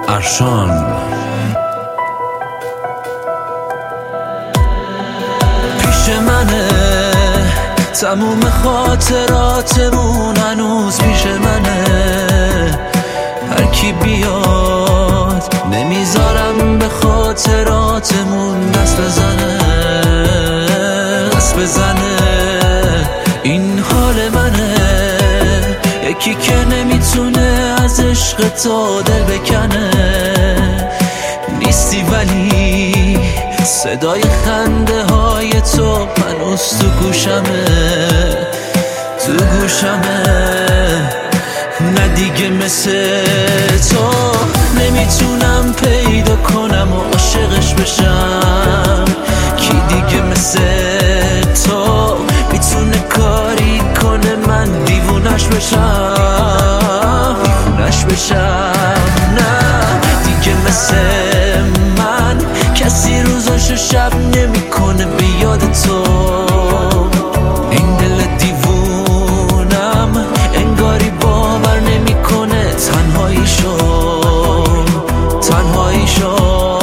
ارشان. پیش منه تموم خاطراتمون، هنوز پیش منه. هر کی بیاد نمیذارم به خاطراتمون دست بزنه، دست بزنه. این حال منه، یکی که نمیتونه از عشق تو دل بکنه. نیستی ولی صدای خنده های تو هنوز تو گوشمه، تو گوشمه. نه دیگه مثل تو نمیتونم پیدا کنم و عاشقش بشم. کی دیگه مثل تو میتونه کاری کنه من دیوونش بشم، دیوونش بشم. نه دیگه مثل من کسی روزاشو شب نمیکنه به یاد تو. این دل دیوونم انگاری باور نمیکنه تنهاییشو، تنهاییشو.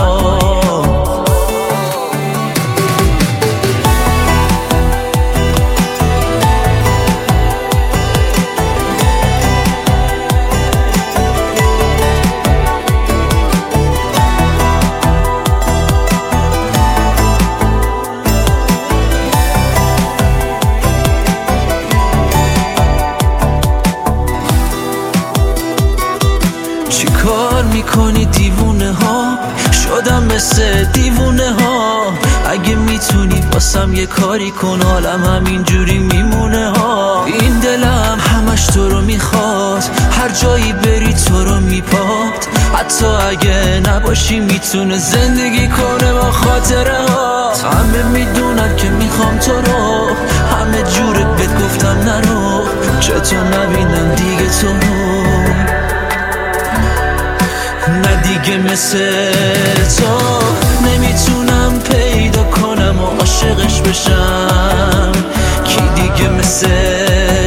چی کار میکنی دیوونه ها؟ شدم مثل دیوونه ها. اگه میتونی واسم یه کاری کن، حالم همینجوری میمونه ها. این دلم همش تو رو میخواد، هر جایی بری تو رو میپاد. حتی اگه نباشی میتونه زندگی کنه با خاطره ها. همه میدونن که میخوام تو رو، همه جوره بهت گفتم نرو، چطور نبینم دیگه تو رو. نه دیگه مثل تو نمیتونم پیدا کنم و عاشقش بشم. کی دیگه مثل